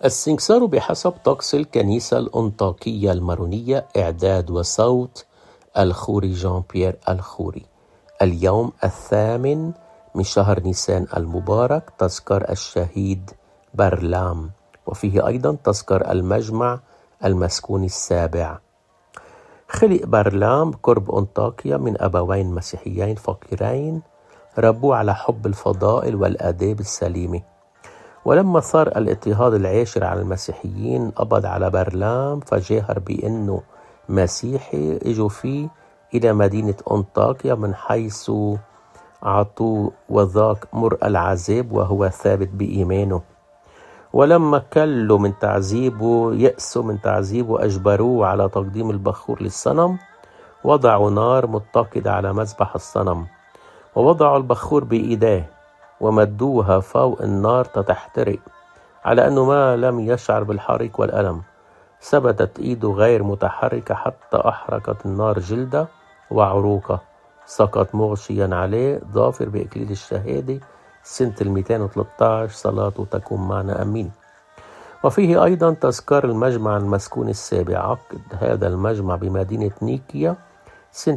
السنكسار بحسب طقس الكنيسة الأنطاكية المارونية، إعداد وصوت الخوري جان بيير الخوري. اليوم 8 من شهر نيسان المبارك، تذكر الشهيد برلام، وفيه أيضا تذكر المجمع المسكوني السابع. خلق برلام قرب أنطاكيا من أبوين مسيحيين فقيرين ربوه على حب الفضائل والآداب السليمة، ولما صار الاضطهاد العاشر على المسيحيين قبض على برلام، فجاهر بأنه مسيحي. اجوا فيه إلى مدينة أنطاكيا من حيث عطوه وذاق مر العذاب وهو ثابت بإيمانه. ولما كلوا من تعذيبه، يأسوا من تعذيبه، أجبروه على تقديم البخور للصنم، وضعوا نار متقدة على مذبح الصنم، ووضعوا البخور بإيديه ومدوها فوق النار تتحترق، على أنه ما لم يشعر بالحريق والألم. ثبتت إيده غير متحركة حتى أحرقت النار جلده وعروقه. سقط مغشيا عليه ظافر بإكليل الشهادة سنة 213. صلاته تكون معنا أمين. وفيه أيضا تذكار المجمع المسكون السابع. عقد هذا المجمع بمدينة نيكيا سنة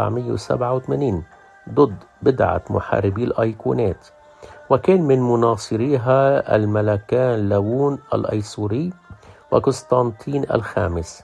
787 ضد بدعة محاربي الأيقونات، وكان من مناصريها الملكان لوون الأيسوري وقسطنطين الخامس.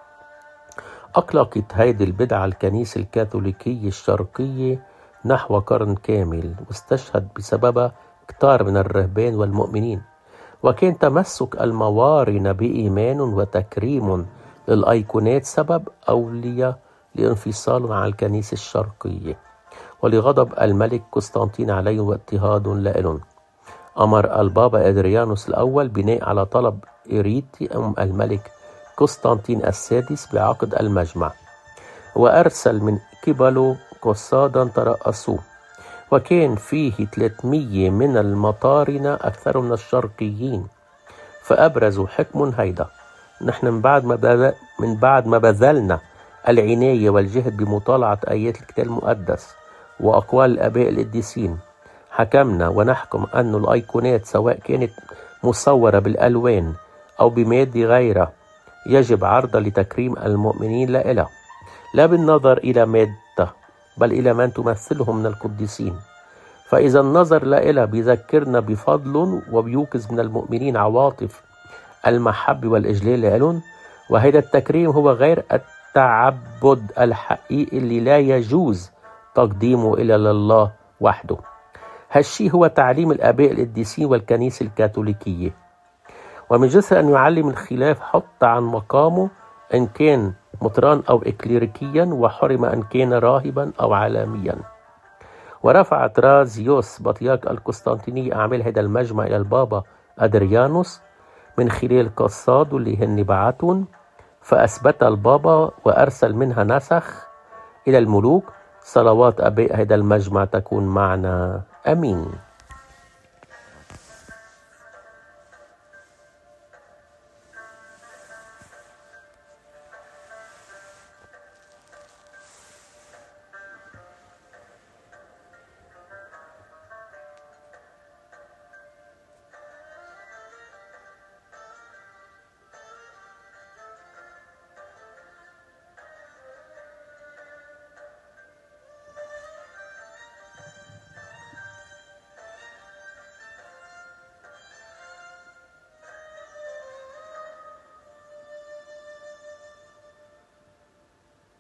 أقلقت هذه البدعة الكنيسة الكاثوليكية الشرقية نحو قرن كامل، واستشهد بسببها كتار من الرهبان والمؤمنين. وكان تمسك الموارنة بإيمان وتكريم للأيقونات سبب أولية لانفصال عن الكنيسة الشرقية ولغضب الملك قسطنطين عليه واضطهاد لهم. أمر البابا أدريانوس الأول بناء على طلب إيريتي الملك قسطنطين السادس بعقد المجمع، وأرسل من قبله قصادا ترأسوه، وكان فيه 300 من المطارنة أكثر من الشرقيين، فأبرزوا حكم هيدا. نحن من بعد ما بذلنا العناية والجهد بمطالعة آيات الكتاب المقدس وأقوال الآباء القديسين، حكمنا ونحكم أن الأيقونات سواء كانت مصورة بالألوان أو بمادة غيرها يجب عرضها لتكريم المؤمنين لها، لا بالنظر إلى مادة بل إلى من تمثلهم من القديسين. فإذا النظر لها بيذكرنا بفضل وبيوقظ من المؤمنين عواطف المحبة والإجلال لهم، وهذا التكريم هو غير التعبد الحقيقي اللي لا يجوز تقديمه إلا لله وحده. هالشي هو تعليم الآباء القديسين والكنيسة الكاثوليكية، ومن جسر أن يعلم الخلاف حط عن مقامه إن كان مطران أو إكليريكيا، وحرم أن كان راهبا أو عالميا. ورفع ترازيوس بطريرك القسطنطينية أعمال هذا المجمع إلى البابا أدريانوس من خلال قصاد اللي هن بعتون، فأثبت البابا وأرسل منها نسخ إلى الملوك. صلوات أباء هذا المجمع تكون معنا. أمين.